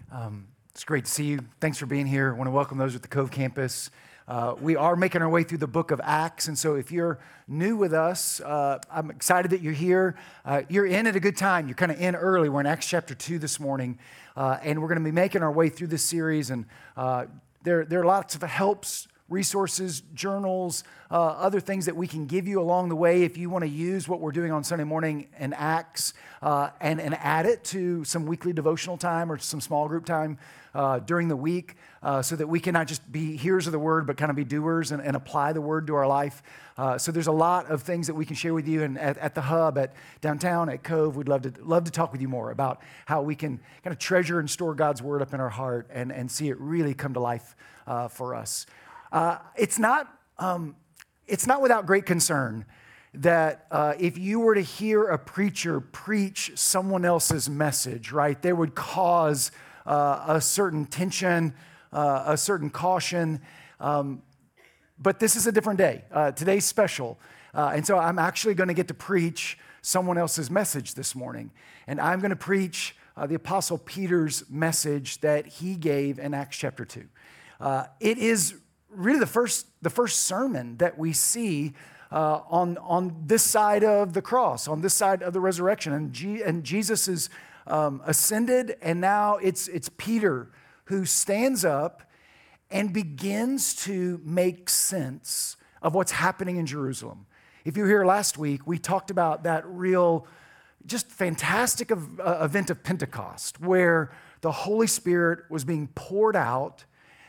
It's great to see you. Thanks for being here. I want to welcome those at the Cove campus. We are making our way through the book of Acts, and so if you're new with us, I'm excited that you're here. You're in at a good time. You're kind of in early. We're in Acts chapter 2 this morning, and we're going to be making our way through this series, and there are lots of helps, resources, journals, other things that we can give you along the way if you want to use what we're doing on Sunday morning in Acts and add it to some weekly devotional time or some small group time during the week so that we can not just be hearers of the word, but kind of be doers and apply the word to our life. So there's a lot of things that we can share with you, and at the hub at downtown at Cove, we'd love to talk with you more about how we can kind of treasure and store God's word up in our heart and see it really come to life for us. It's not without great concern that if you were to hear a preacher preach someone else's message, right, there would cause a certain tension, a certain caution. But this is a different day. Today's special. And so I'm actually going to get to preach someone else's message this morning. And I'm going to preach the Apostle Peter's message that he gave in Acts chapter 2. It is really the first sermon that we see on this side of the cross, on this side of the resurrection. And Jesus is ascended, and now it's Peter who stands up and begins to make sense of what's happening in Jerusalem. If you were here last week, we talked about that real, just fantastic event of Pentecost, where the Holy Spirit was being poured out,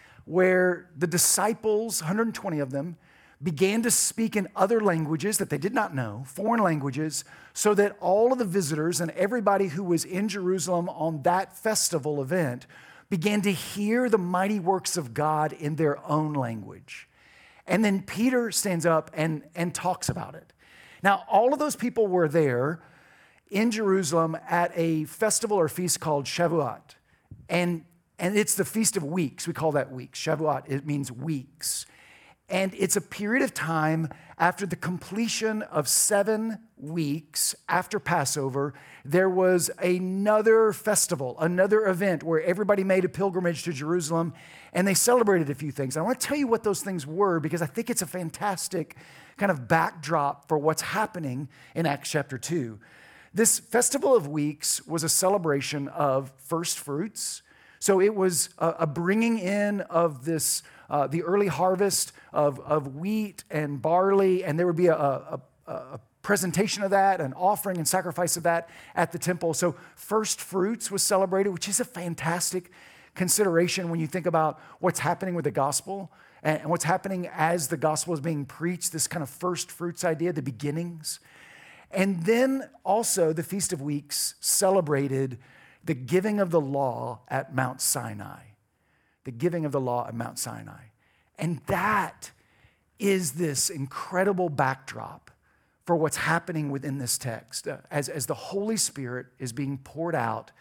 where the disciples, 120 of them, began to speak in other languages that they did not know, foreign languages, so that all of the visitors and everybody who was in Jerusalem on that festival event began to hear the mighty works of God in their own language. And then Peter stands up and talks about it. Now, all of those people were there in Jerusalem at a festival or feast called Shavuot. And it's the Feast of Weeks. We call that weeks. Shavuot, it means weeks. And it's a period of time after the completion of 7 weeks after Passover. There was another festival, another event where everybody made a pilgrimage to Jerusalem and they celebrated a few things. I want to tell you what those things were because I think it's a fantastic kind of backdrop for what's happening in Acts chapter 2. This Festival of Weeks was a celebration of first fruits. So it was a bringing in of this, the early harvest of wheat and barley, and there would be a presentation of that, an offering and sacrifice of that at the temple. So first fruits was celebrated, which is a fantastic consideration when you think about what's happening with the gospel and what's happening as the gospel is being preached, this kind of first fruits idea, the beginnings. And then also the Feast of Weeks celebrated the giving of the law at Mount Sinai. The giving of the law at Mount Sinai. And that is this incredible backdrop for what's happening within this text. As the Holy Spirit is being poured out,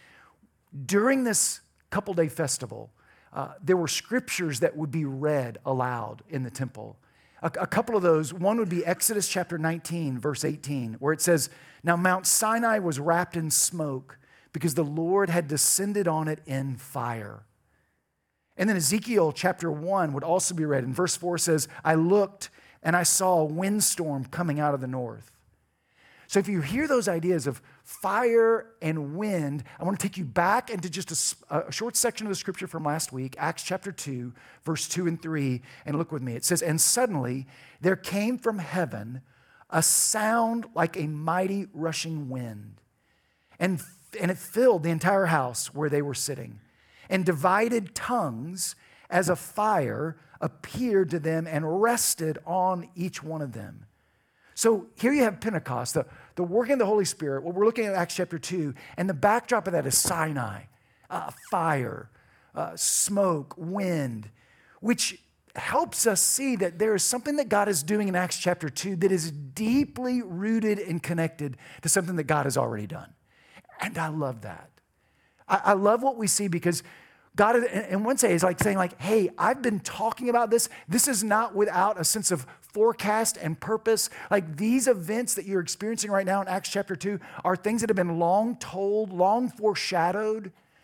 during this couple-day festival, there were scriptures that would be read aloud in the temple. A couple of those, one would be Exodus chapter 19, verse 18, where it says, "Now Mount Sinai was wrapped in smoke, because the Lord had descended on it in fire." And then Ezekiel chapter 1 would also be read. And verse 4 says, "I looked and I saw a windstorm coming out of the north." So if you hear those ideas of fire and wind, I want to take you back into just a short section of the scripture from last week, Acts chapter 2, verse 2 and 3. And look with me. It says, "And suddenly there came from heaven a sound like a mighty rushing wind. And it filled the entire house where they were sitting. And divided tongues as a fire appeared to them and rested on each one of them." So here you have Pentecost, the working of the Holy Spirit. What we're looking at Acts chapter 2, and the backdrop of that is Sinai, fire, smoke, wind, which helps us see that there is something that God is doing in Acts chapter 2 that is deeply rooted and connected to something that God has already done. And I love that. I love what we see because God, in one way, is like saying, hey, I've been talking about this. This is not without a sense of forecast and purpose. Like these events that you're experiencing right now in Acts chapter 2 are things that have been long told, long foreshadowed.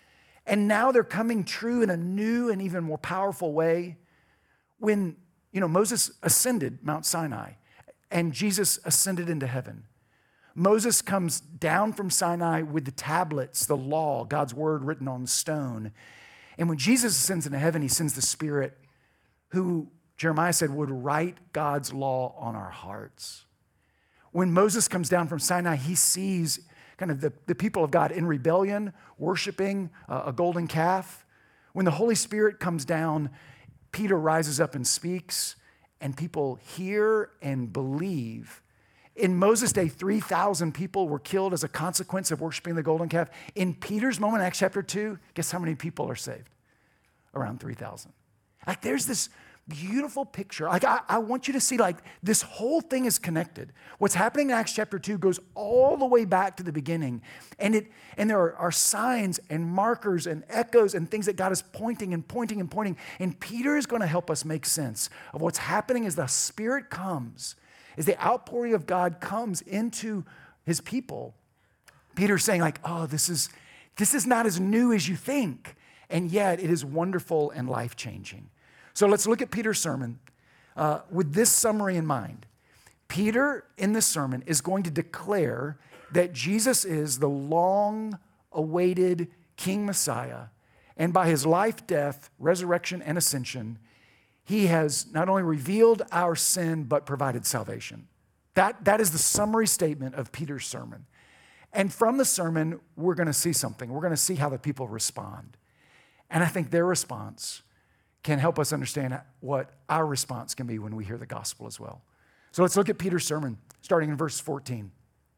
And now they're coming true in a new and even more powerful way. When, Moses ascended Mount Sinai and Jesus ascended into heaven. Moses comes down from Sinai with the tablets, the law, God's word written on stone. And when Jesus ascends into heaven, he sends the Spirit who, Jeremiah said, would write God's law on our hearts. When Moses comes down from Sinai, he sees kind of the people of God in rebellion, worshiping a golden calf. When the Holy Spirit comes down, Peter rises up and speaks, and people hear and believe. In Moses' day, 3,000 people were killed as a consequence of worshiping the golden calf. In Peter's moment, Acts chapter 2, guess how many people are saved? Around 3,000. Like, there's this beautiful picture. Like, I want you to see, like, this whole thing is connected. What's happening in Acts chapter 2 goes all the way back to the beginning. And there are signs and markers and echoes and things that God is pointing and pointing and pointing. And Peter is going to help us make sense of what's happening as the Spirit comes, as the outpouring of God comes into his people. Peter's saying, like, oh, this is not as new as you think. And yet it is wonderful and life-changing. So let's look at Peter's sermon with this summary in mind. Peter, in this sermon, is going to declare that Jesus is the long-awaited King Messiah, and by his life, death, resurrection, and ascension, he has not only revealed our sin, but provided salvation. That is the summary statement of Peter's sermon. And from the sermon, we're going to see something. We're going to see how the people respond. And I think their response can help us understand what our response can be when we hear the gospel as well. So let's look at Peter's sermon, starting in verse 14.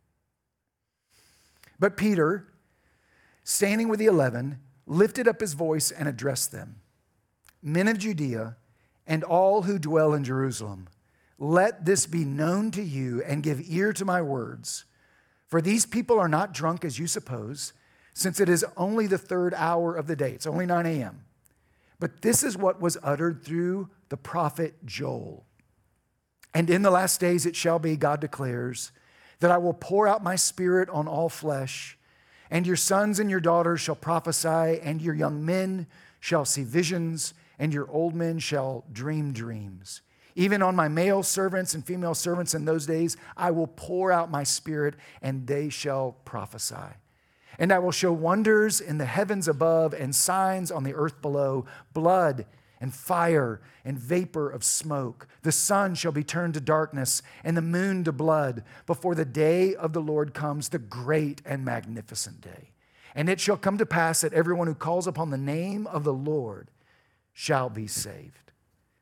But Peter, standing with the 11, lifted up his voice and addressed them. Men of Judea and all who dwell in Jerusalem, let this be known to you and give ear to my words. For these people are not drunk as you suppose, since it is only the third hour of the day. It's only 9 a.m. But this is what was uttered through the prophet Joel. And in the last days it shall be, God declares, that I will pour out my spirit on all flesh, and your sons and your daughters shall prophesy, and your young men shall see visions, and your old men shall dream dreams. Even on my male servants and female servants in those days, I will pour out my spirit, and they shall prophesy. And I will show wonders in the heavens above and signs on the earth below, blood and fire and vapor of smoke. The sun shall be turned to darkness and the moon to blood before the day of the Lord comes, the great and magnificent day. And it shall come to pass that everyone who calls upon the name of the Lord shall be saved.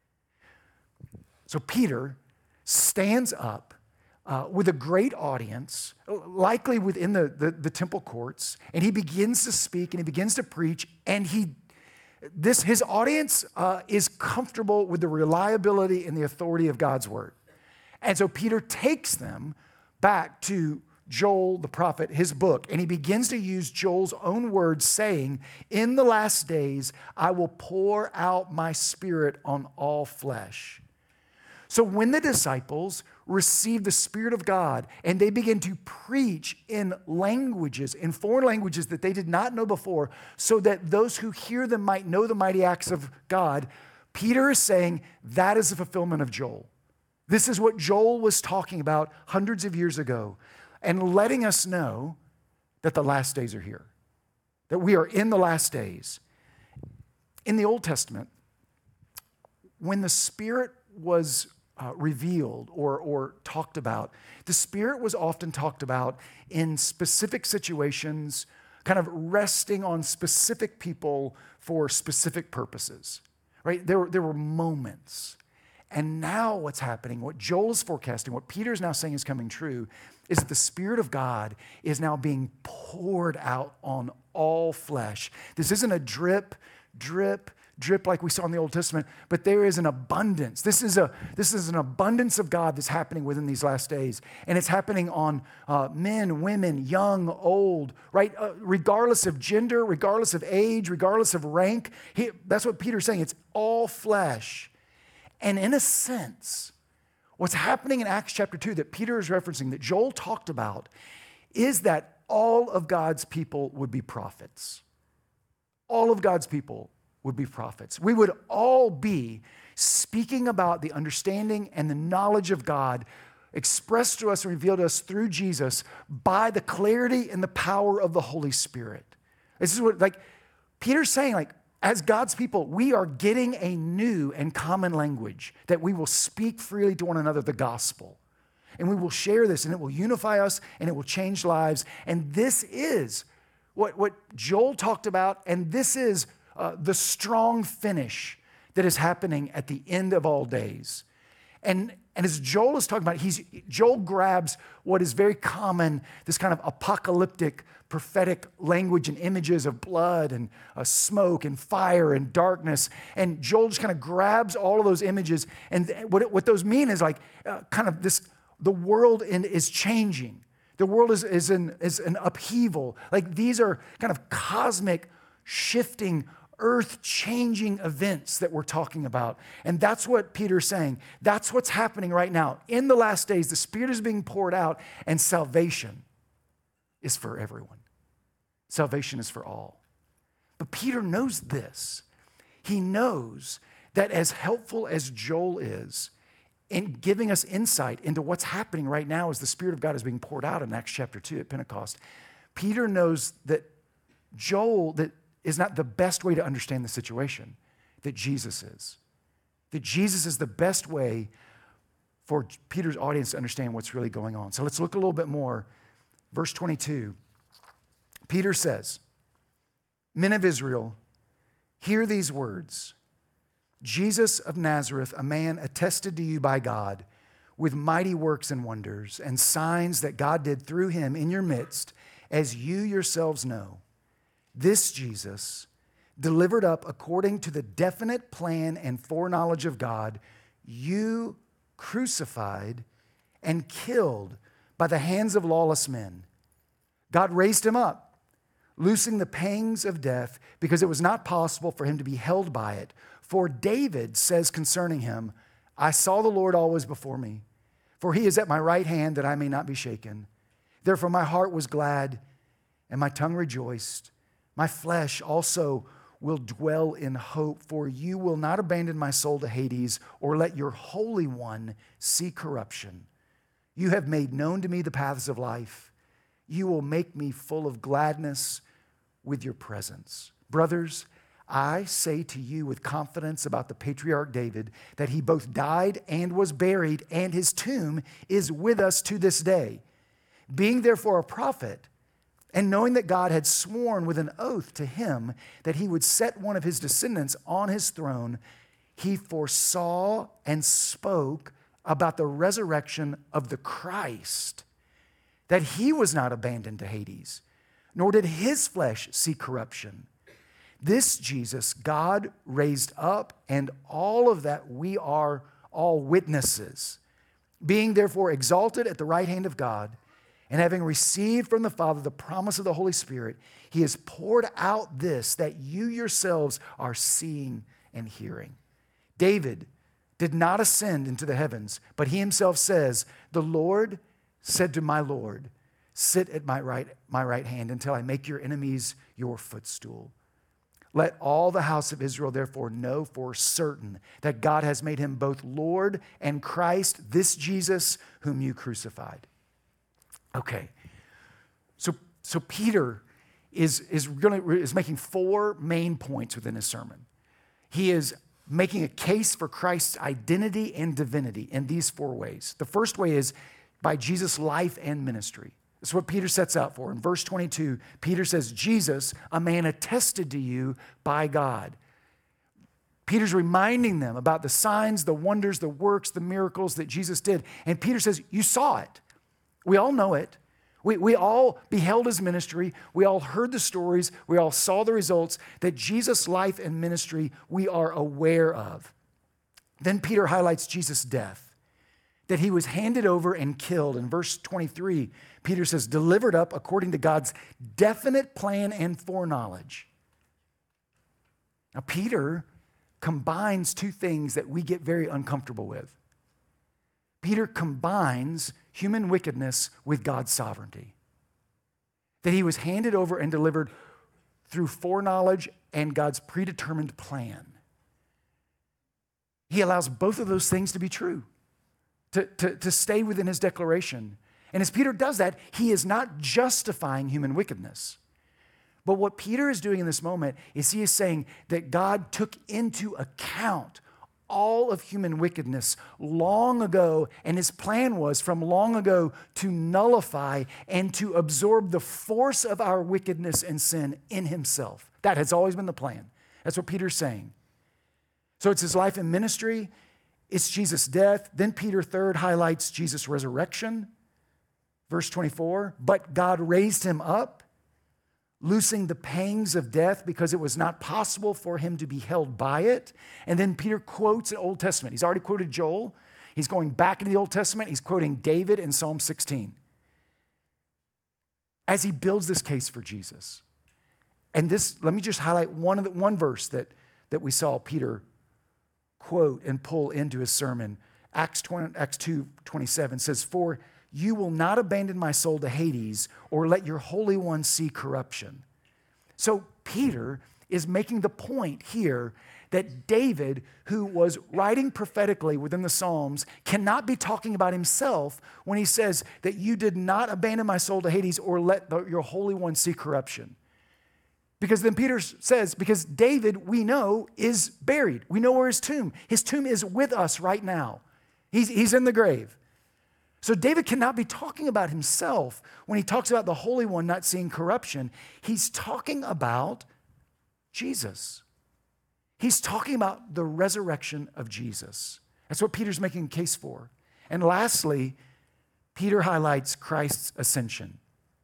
So Peter stands up with a great audience, likely within the temple courts, and he begins to speak and he begins to preach, and his audience is comfortable with the reliability and the authority of God's word. And so Peter takes them back to Joel the prophet, his book, and he begins to use Joel's own words, saying, in the last days, I will pour out my spirit on all flesh. So when the disciples receive the Spirit of God and they begin to preach in languages, in foreign languages that they did not know before, so that those who hear them might know the mighty acts of God, Peter is saying that is the fulfillment of Joel. This is what Joel was talking about hundreds of years ago, and letting us know that the last days are here, that we are in the last days. In the Old Testament, when the Spirit was revealed or talked about, the Spirit was often talked about in specific situations, kind of resting on specific people for specific purposes, right? There were moments. And now what's happening, what Joel is forecasting, what Peter's now saying is coming true, is that the Spirit of God is now being poured out on all flesh. This isn't a drip like we saw in the Old Testament, but there is an abundance. This is an abundance of God that's happening within these last days. And it's happening on men, women, young, old, right? Regardless of gender, regardless of age, regardless of rank. That's what Peter's saying. It's all flesh. And in a sense, what's happening in Acts chapter 2 that Peter is referencing, that Joel talked about, is that all of God's people would be prophets. all of God's people would be prophets. We would all be speaking about the understanding and the knowledge of God expressed to us and revealed to us through Jesus by the clarity and the power of the Holy Spirit. This is what, Peter's saying, as God's people, we are getting a new and common language that we will speak freely to one another the gospel. And we will share this, and it will unify us, and it will change lives. And this is what Joel talked about, and this is the strong finish that is happening at the end of all days. And as Joel is talking about, Joel grabs what is very common, this kind of apocalyptic, prophetic language and images of blood and smoke and fire and darkness. And Joel just kind of grabs all of those images. And what those mean is the world is changing. The world is an upheaval. These are kind of cosmic, shifting, earth-changing events that we're talking about. And that's what Peter's saying. That's what's happening right now. In the last days, the Spirit is being poured out, and salvation is for everyone. Salvation is for all. But Peter knows this. He knows that as helpful as Joel is in giving us insight into what's happening right now as the Spirit of God is being poured out in Acts chapter 2 at Pentecost, Peter knows that Joel is not the best way to understand the situation, that Jesus is. That Jesus is the best way for Peter's audience to understand what's really going on. So let's look a little bit more. Verse 22, Peter says, "Men of Israel, hear these words. Jesus of Nazareth, a man attested to you by God with mighty works and wonders and signs that God did through him in your midst, as you yourselves know. This Jesus, delivered up according to the definite plan and foreknowledge of God, you crucified and killed by the hands of lawless men. God raised him up, loosing the pangs of death, because it was not possible for him to be held by it. For David says concerning him, I saw the Lord always before me, for he is at my right hand that I may not be shaken. Therefore my heart was glad and my tongue rejoiced. My flesh also will dwell in hope, for you will not abandon my soul to Hades or let your Holy One see corruption. You have made known to me the paths of life. You will make me full of gladness with your presence. Brothers, I say to you with confidence about the patriarch David that he both died and was buried, and his tomb is with us to this day. Being therefore a prophet, and knowing that God had sworn with an oath to him that he would set one of his descendants on his throne, he foresaw and spoke about the resurrection of the Christ, that he was not abandoned to Hades, nor did his flesh see corruption. This Jesus God raised up, and all of that we are all witnesses. Being therefore exalted at the right hand of God, and having received from the Father the promise of the Holy Spirit, he has poured out this that you yourselves are seeing and hearing. David did not ascend into the heavens, but he himself says, the Lord said to my Lord, sit at my right hand until I make your enemies your footstool. Let all the house of Israel therefore know for certain that God has made him both Lord and Christ, this Jesus whom you crucified. Okay, so Peter is making four main points within his sermon. He is making a case for Christ's identity and divinity in these four ways. The first way is by Jesus' life and ministry. That's what Peter sets out for. In verse 22, Peter says, Jesus, a man attested to you by God. Peter's reminding them about the signs, the wonders, the works, the miracles that Jesus did. And Peter says, you saw it. We all know it. We all beheld his ministry. We all heard the stories. We all saw the results that Jesus' life and ministry we are aware of. Then Peter highlights Jesus' death, that he was handed over and killed. In verse 23, Peter says, delivered up according to God's definite plan and foreknowledge. Now, Peter combines two things that we get very uncomfortable with. Peter combines human wickedness with God's sovereignty. That he was handed over and delivered through foreknowledge and God's predetermined plan. He allows both of those things to be true, to stay within his declaration. And as Peter does that, he is not justifying human wickedness. But what Peter is doing in this moment is he is saying that God took into account all of human wickedness long ago, and his plan was from long ago to nullify and to absorb the force of our wickedness and sin in himself. That has always been the plan. That's what Peter's saying. So it's his life and ministry, it's Jesus' death. Then Peter, third, highlights Jesus' resurrection. Verse 24, but God raised him up, loosing the pangs of death because it was not possible for him to be held by it. And then Peter quotes the Old Testament. He's already quoted Joel. He's going back into the Old Testament. He's quoting David in Psalm 16 as he builds this case for Jesus. And this, let me just highlight one verse that we saw Peter quote and pull into his sermon. Acts 2:27 says, for you will not abandon my soul to Hades or let your Holy One see corruption. So Peter is making the point here that David, who was writing prophetically within the Psalms, cannot be talking about himself when he says that you did not abandon my soul to Hades or let your Holy One see corruption. Because then Peter says, because David, we know, is buried. We know where his tomb. His tomb is with us right now. He's in the grave. So David cannot be talking about himself when he talks about the Holy One not seeing corruption. He's talking about Jesus. He's talking about the resurrection of Jesus. That's what Peter's making a case for. And lastly, Peter highlights Christ's ascension.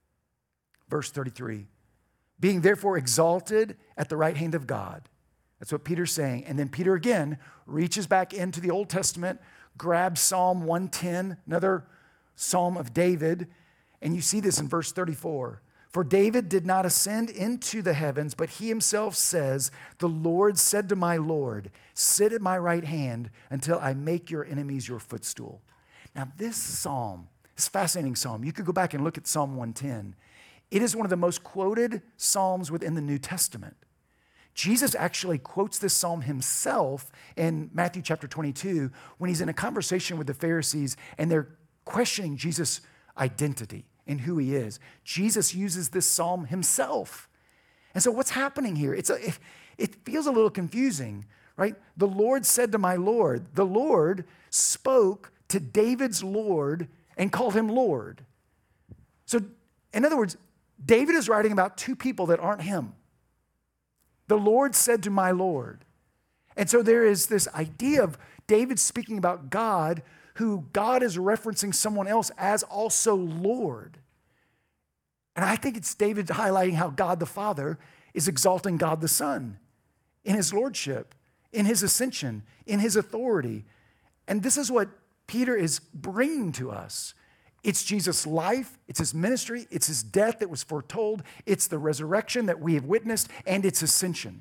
Verse 33, being therefore exalted at the right hand of God. That's what Peter's saying. And then Peter again reaches back into the Old Testament, grabs Psalm 110, another Psalm of David, and you see this in verse 34. For David did not ascend into the heavens, but he himself says, the Lord said to my Lord, sit at my right hand until I make your enemies your footstool. Now this psalm, this fascinating psalm, you could go back and look at Psalm 110. It is one of the most quoted psalms within the New Testament. Jesus actually quotes this psalm himself in Matthew chapter 22 when he's in a conversation with the Pharisees and they're questioning Jesus' identity and who he is. Jesus uses this psalm himself. And so what's happening here? It feels a little confusing, right? The Lord said to my Lord. The Lord spoke to David's Lord and called him Lord. So in other words, David is writing about two people that aren't him. The Lord said to my Lord. And so there is this idea of David speaking about God, who God is referencing someone else as also Lord. And I think it's David highlighting how God the Father is exalting God the Son in his lordship, in his ascension, in his authority. And this is what Peter is bringing to us. It's Jesus' life, it's his ministry, it's his death that was foretold, it's the resurrection that we have witnessed, and it's ascension.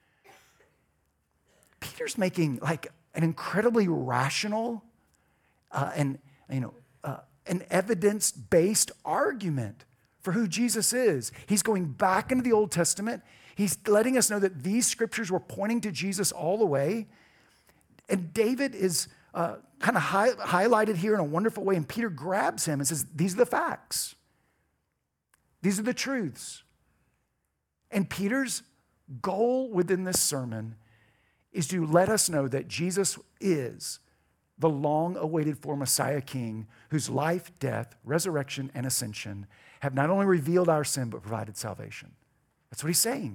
Peter's making like an incredibly rational an evidence-based argument for who Jesus is. He's going back into the Old Testament. He's letting us know that these scriptures were pointing to Jesus all the way. And David is kind of highlighted here in a wonderful way. And Peter grabs him and says, these are the facts. These are the truths. And Peter's goal within this sermon is to let us know that Jesus is the long-awaited for Messiah King whose life, death, resurrection, and ascension have not only revealed our sin, but provided salvation. That's what he's saying.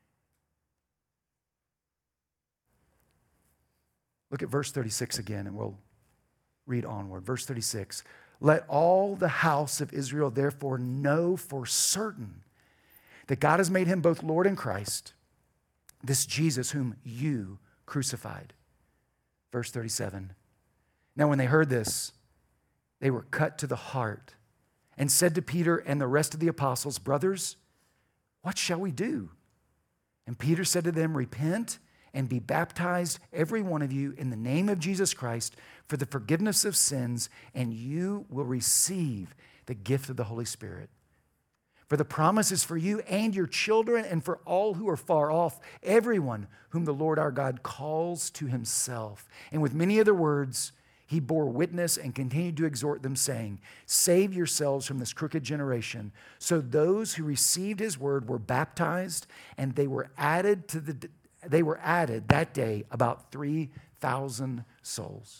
Look at verse 36 again, and we'll read onward. Verse 36, let all the house of Israel therefore know for certain that God has made him both Lord and Christ, this Jesus whom you crucified. Verse 37, now when they heard this, they were cut to the heart and said to Peter and the rest of the apostles, brothers, what shall we do? And Peter said to them, repent and be baptized, every one of you, in the name of Jesus Christ for the forgiveness of sins, and you will receive the gift of the Holy Spirit. For the promise is for you and your children and for all who are far off, everyone whom the Lord our God calls to himself." And with many other words, he bore witness and continued to exhort them, saying, "Save yourselves from this crooked generation." So those who received his word were baptized, and they were added that day about 3,000 souls.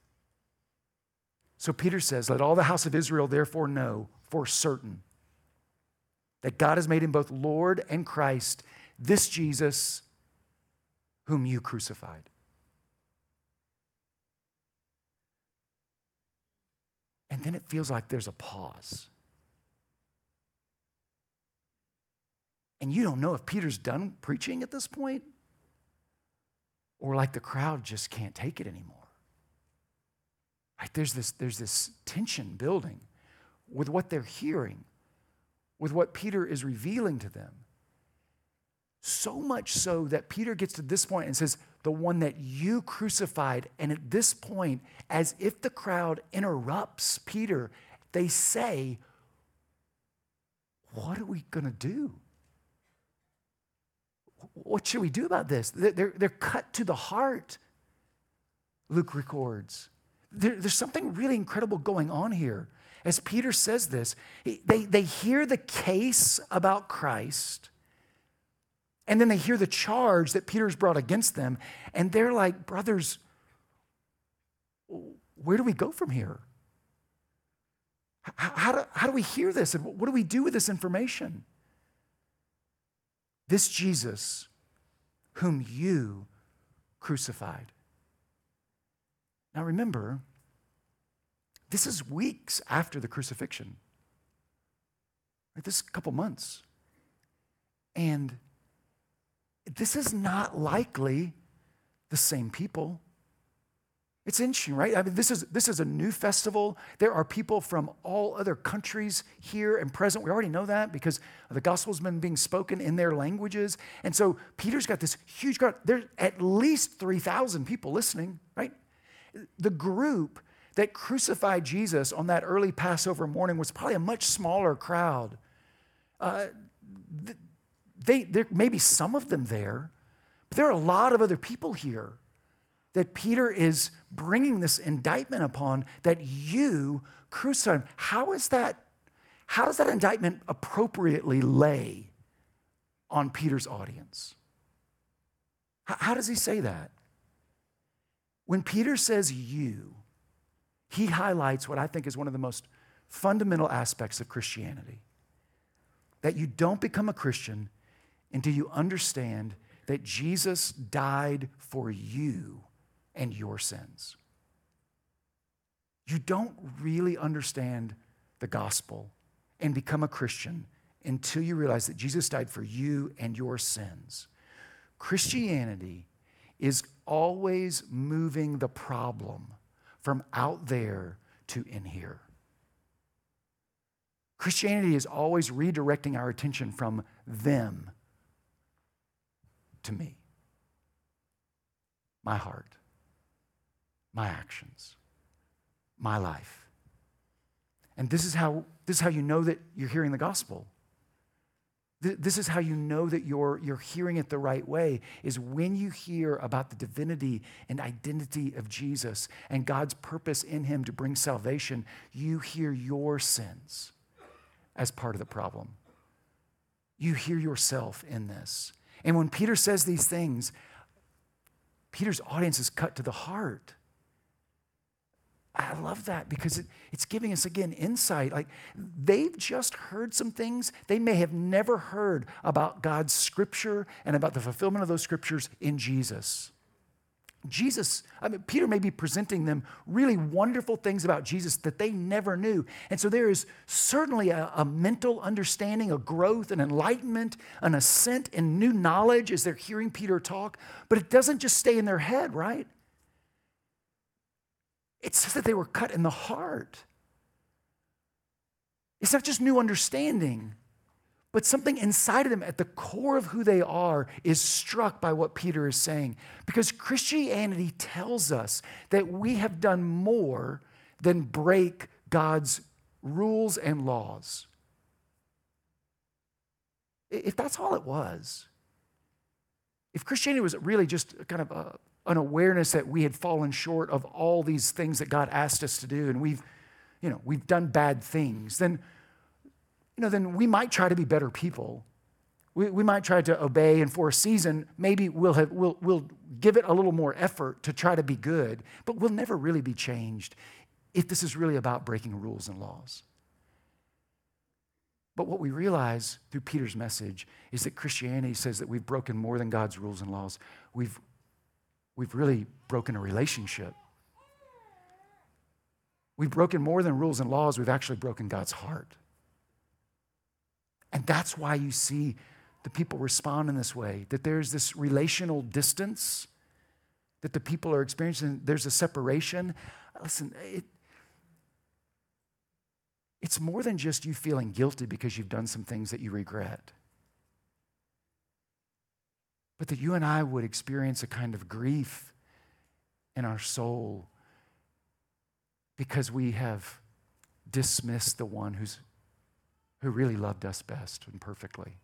So Peter says, "Let all the house of Israel therefore know for certain that God has made him both Lord and Christ, this Jesus whom you crucified." And then it feels like there's a pause. And you don't know if Peter's done preaching at this point, or like the crowd just can't take it anymore. Right? There's this tension building with what they're hearing, with what Peter is revealing to them. So much so that Peter gets to this point and says, "The one that you crucified." And at this point, as if the crowd interrupts Peter, they say, "What are we going to do? What should we do about this?" They're cut to the heart, Luke records. There's something really incredible going on here. As Peter says this, they hear the case about Christ, and then they hear the charge that Peter's brought against them, and they're like, "Brothers, where do we go from here? How do we hear this, and what do we do with this information?" This Jesus whom you crucified. Now remember, this is weeks after the crucifixion. Right? This is a couple months. And this is not likely the same people. It's interesting, right? I mean, this is a new festival. There are people from all other countries here and present. We already know that because the gospel's been being spoken in their languages. And so Peter's got this huge crowd. There's at least 3,000 people listening, right? The group that crucified Jesus on that early Passover morning was probably a much smaller crowd. There may be some of them there, but there are a lot of other people here that Peter is bringing this indictment upon, that you crucified him. How does that indictment appropriately lay on Peter's audience? How does he say that? When Peter says "you," he highlights what I think is one of the most fundamental aspects of Christianity. That you don't become a Christian until you understand that Jesus died for you and your sins. You don't really understand the gospel and become a Christian until you realize that Jesus died for you and your sins. Christianity is always moving the problem from out there to in here. Christianity is always redirecting our attention from them to me, my heart, my actions, my life. And this is how you know that you're hearing the gospel. This is how you know that you're hearing it the right way, is when you hear about the divinity and identity of Jesus and God's purpose in him to bring salvation, you hear your sins as part of the problem. You hear yourself in this. And when Peter says these things, Peter's audience is cut to the heart. I love that because it's giving us, again, insight. Like, they've just heard some things they may have never heard about God's scripture and about the fulfillment of those scriptures in Jesus. Peter may be presenting them really wonderful things about Jesus that they never knew. And so there is certainly a mental understanding, a growth, an enlightenment, an ascent in new knowledge as they're hearing Peter talk. But it doesn't just stay in their head, right? It says that they were cut in the heart. It's not just new understanding, but something inside of them at the core of who they are is struck by what Peter is saying. Because Christianity tells us that we have done more than break God's rules and laws. if that's all it was, if Christianity was really just kind of an awareness that we had fallen short of all these things that God asked us to do, and we've done bad things, then we might try to be better people. We might try to obey, and for a season, maybe we'll give it a little more effort to try to be good, but we'll never really be changed if this is really about breaking rules and laws. But what we realize through Peter's message is that Christianity says that we've broken more than God's rules and laws. We've really broken a relationship. We've broken more than rules and laws. We've actually broken God's heart. And that's why you see the people respond in this way, that there's this relational distance that the people are experiencing. There's a separation. Listen, it's more than just you feeling guilty because you've done some things that you regret. But that you and I would experience a kind of grief in our soul because we have dismissed the one who really loved us best and perfectly.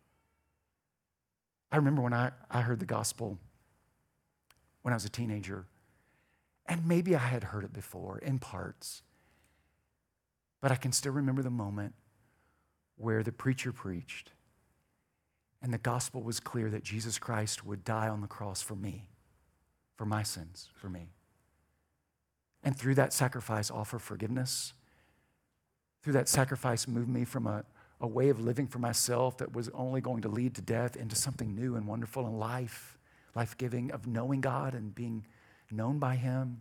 I remember when I heard the gospel when I was a teenager, and maybe I had heard it before in parts, but I can still remember the moment where the preacher preached and the gospel was clear that Jesus Christ would die on the cross for me, for my sins, for me. And through that sacrifice, offer forgiveness. Through that sacrifice, move me from a way of living for myself that was only going to lead to death into something new and wonderful in life-giving, of knowing God and being known by Him.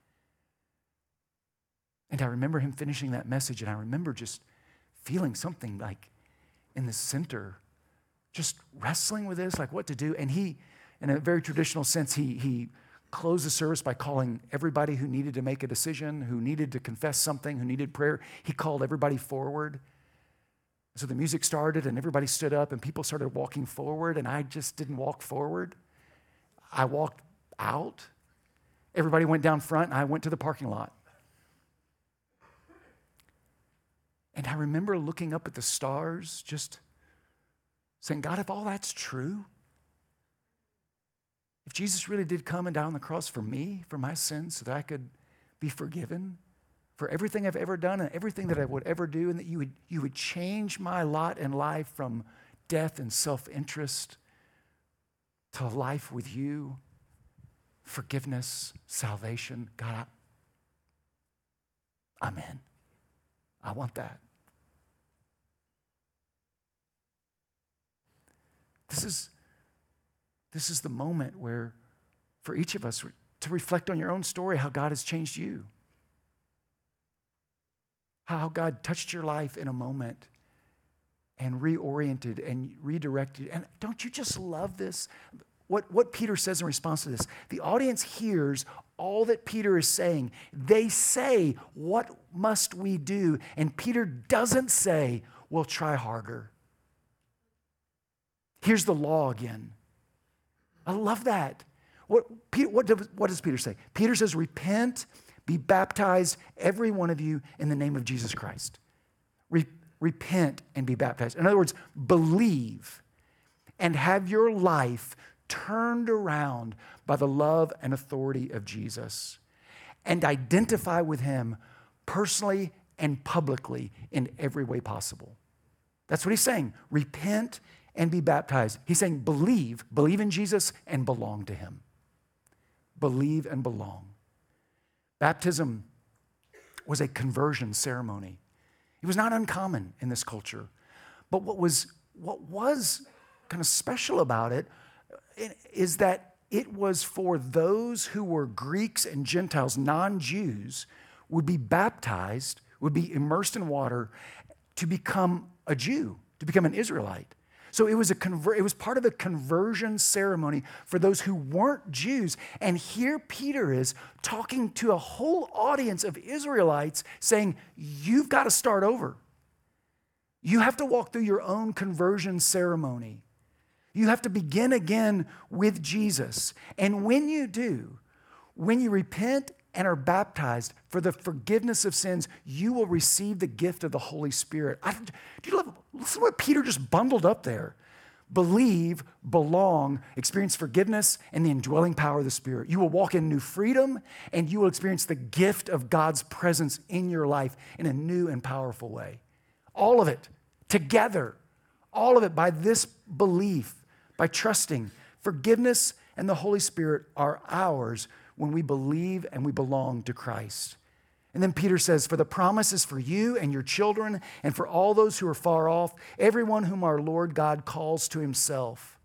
And I remember him finishing that message, and I remember just feeling something like in the center, just wrestling with this, like what to do. And he, in a very traditional sense, he closed the service by calling everybody who needed to make a decision, who needed to confess something, who needed prayer. He called everybody forward. So the music started, and everybody stood up, and people started walking forward, and I just didn't walk forward. I walked out. Everybody went down front, and I went to the parking lot. And I remember looking up at the stars, just saying, God, if all that's true, if Jesus really did come and die on the cross for me, for my sins, so that I could be forgiven for everything I've ever done and everything that I would ever do, and that you would change my lot in life from death and self-interest to a life with you, forgiveness, salvation. God, I'm in. I want that. This is the moment where, for each of us, to reflect on your own story, how God has changed you. How God touched your life in a moment and reoriented and redirected. And don't you just love this? What Peter says in response to this. The audience hears all that Peter is saying. They say, what must we do? And Peter doesn't say, well, try harder. Here's the law again. I love that. What does Peter say? Peter says, repent, be baptized, every one of you, in the name of Jesus Christ. Repent and be baptized. In other words, believe and have your life turned around by the love and authority of Jesus, and identify with him personally and publicly in every way possible. That's what he's saying. Repent and be baptized. He's saying believe in Jesus and belong to him. Believe and belong. Baptism was a conversion ceremony. It was not uncommon in this culture. But what was kind of special about it is that it was for those who were Greeks and Gentiles, non-Jews, would be baptized, would be immersed in water to become a Jew, to become an Israelite. So it was part of a conversion ceremony for those who weren't Jews. And here Peter is talking to a whole audience of Israelites saying, you've got to start over. You have to walk through your own conversion ceremony. You have to begin again with Jesus. And when you do, when you repent and are baptized for the forgiveness of sins, you will receive the gift of the Holy Spirit. Do you listen to what Peter just bundled up there? believe, belong, experience forgiveness and the indwelling power of the Spirit. You will walk in new freedom, and you will experience the gift of God's presence in your life in a new and powerful way. All of it together, all of it by this belief, by trusting. Forgiveness and the Holy Spirit are ours when we believe and we belong to Christ. And then Peter says, for the promise is for you and your children and for all those who are far off, everyone whom our Lord God calls to himself.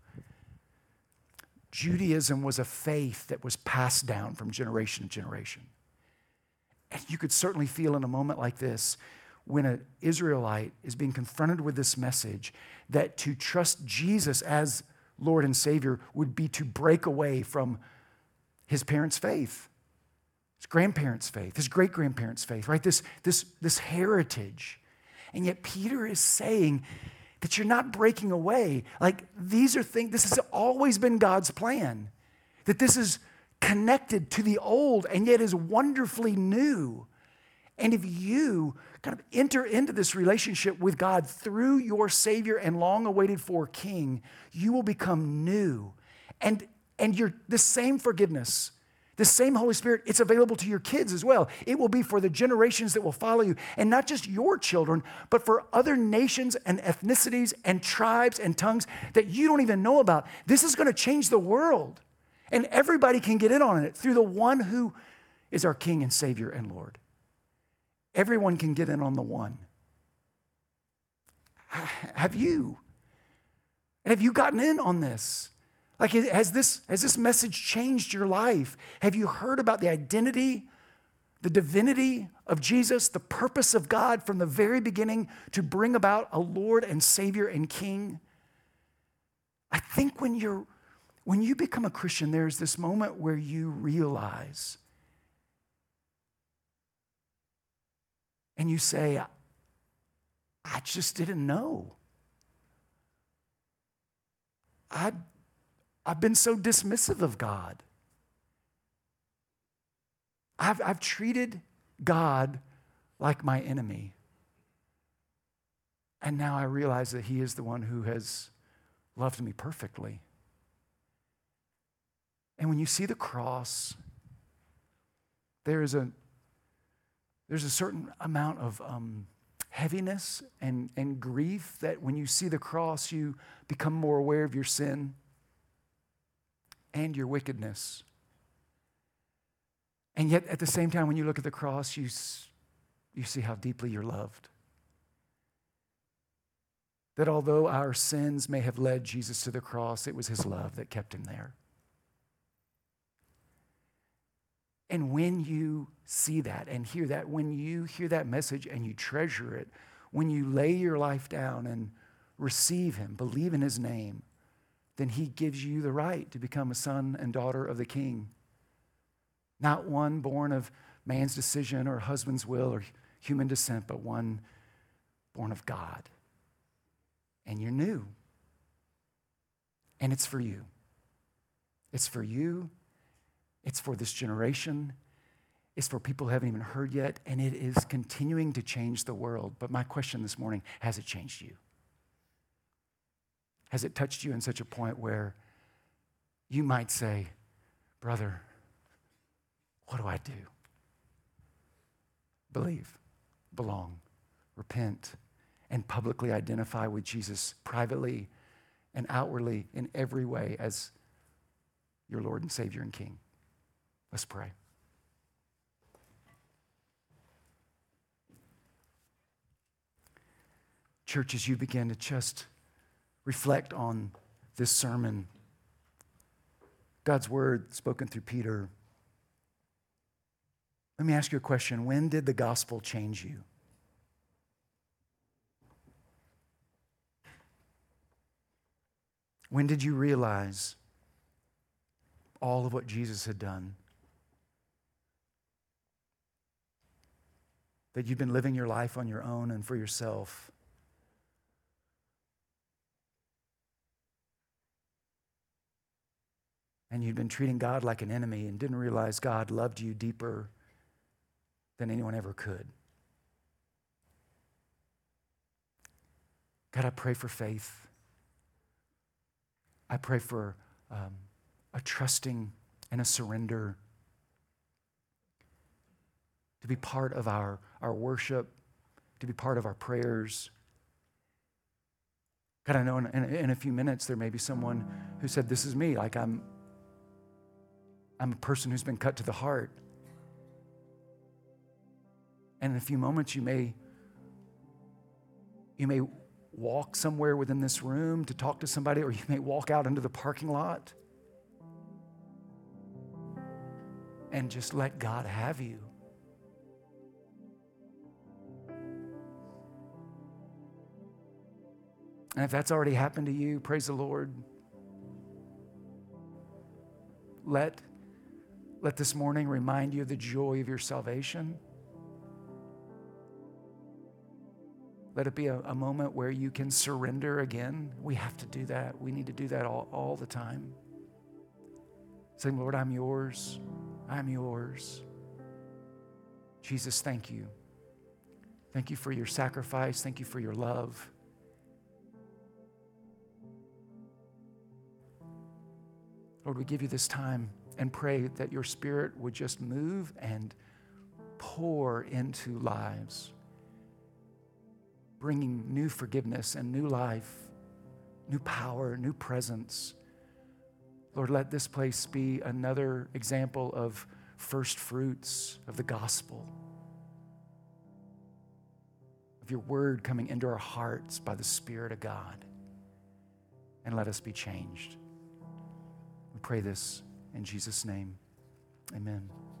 Judaism was a faith that was passed down from generation to generation. And you could certainly feel in a moment like this, when an Israelite is being confronted with this message, that to trust Jesus as Lord and Savior would be to break away from his parents' faith, his grandparents' faith, his great-grandparents' faith, right? This heritage. And yet Peter is saying that you're not breaking away. Like, these are things, this has always been God's plan, that this is connected to the old and yet is wonderfully new. And if you kind of enter into this relationship with God through your Savior and long-awaited for King, you will become new. And the same forgiveness, the same Holy Spirit, it's available to your kids as well. It will be for the generations that will follow you. And not just your children, but for other nations and ethnicities and tribes and tongues that you don't even know about. This is going to change the world. And everybody can get in on it through the one who is our King and Savior and Lord. Everyone can get in on the one. Have you? And have you gotten in on this? Like, has this message changed your life? Have you heard about the identity, the divinity of Jesus, the purpose of God from the very beginning to bring about a Lord and Savior and King? I think when you become a Christian, there's this moment where you realize and you say, I just didn't know. I've been so dismissive of God. I've treated God like my enemy. And now I realize that he is the one who has loved me perfectly. And when you see the cross, there's a certain amount of heaviness and grief that when you see the cross, you become more aware of your sin and your wickedness. And yet, at the same time, when you look at the cross, you see how deeply you're loved. That although our sins may have led Jesus to the cross, it was his love that kept him there. And when you see that and hear that, when you hear that message and you treasure it, when you lay your life down and receive him, believe in his name, then he gives you the right to become a son and daughter of the King. Not one born of man's decision or husband's will or human descent, but one born of God. And you're new. And it's for you. It's for you. It's for this generation. It's for people who haven't even heard yet. And it is continuing to change the world. But my question this morning, has it changed you? Has it touched you in such a point where you might say, brother, what do I do? Believe, belong, repent, and publicly identify with Jesus privately and outwardly in every way as your Lord and Savior and King. Let's pray. Church, as you begin to just reflect on this sermon, God's word spoken through Peter, let me ask you a question. When did the gospel change you? When did you realize all of what Jesus had done? That you've been living your life on your own and for yourself. And you'd been treating God like an enemy and didn't realize God loved you deeper than anyone ever could. God, I pray for faith. I pray for a trusting and a surrender to be part of our worship, to be part of our prayers. God, I know in a few minutes there may be someone who said, this is me, like I'm a person who's been cut to the heart. And in a few moments you may walk somewhere within this room to talk to somebody, or you may walk out into the parking lot and just let God have you. And if that's already happened to you, praise the Lord. Let this morning remind you of the joy of your salvation. Let it be a moment where you can surrender again. We have to do that. We need to do that all the time. Saying, Lord, I'm yours. I'm yours. Jesus, thank you. Thank you for your sacrifice. Thank you for your love. Lord, we give you this time and pray that your Spirit would just move and pour into lives, bringing new forgiveness and new life, new power, new presence. Lord, let this place be another example of first fruits of the gospel, of your word coming into our hearts by the Spirit of God. And let us be changed. We pray this in Jesus' name. Amen.